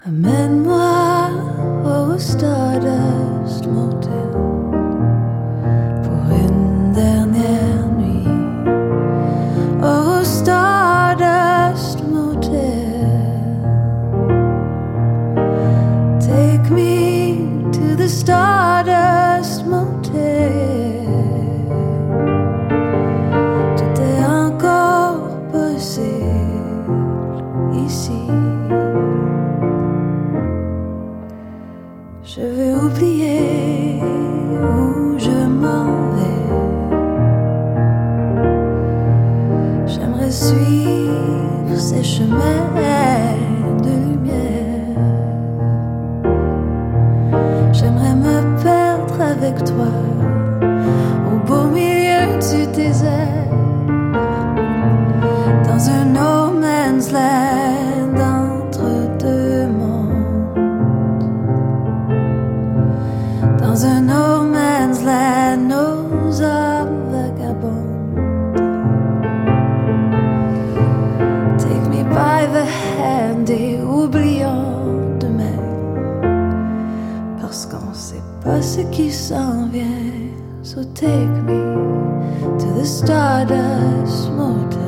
Amène-moi au Stardust Motel pour une dernière nuit. Au Stardust Motel, take me to the Stardust Motel. Tout est encore possible ici. Je vais oublier où je m'en vais. J'aimerais suivre ces chemins de lumière. J'aimerais me perdre avec toi au beau milieu du désert, dans un no man's land entre deux mondes. Dans un no man's land, nos âmes vagabondes. Take me by the hand et oublions demain, parce qu'on sait pas ce qui s'en vient. So take me to the Stardust Motel.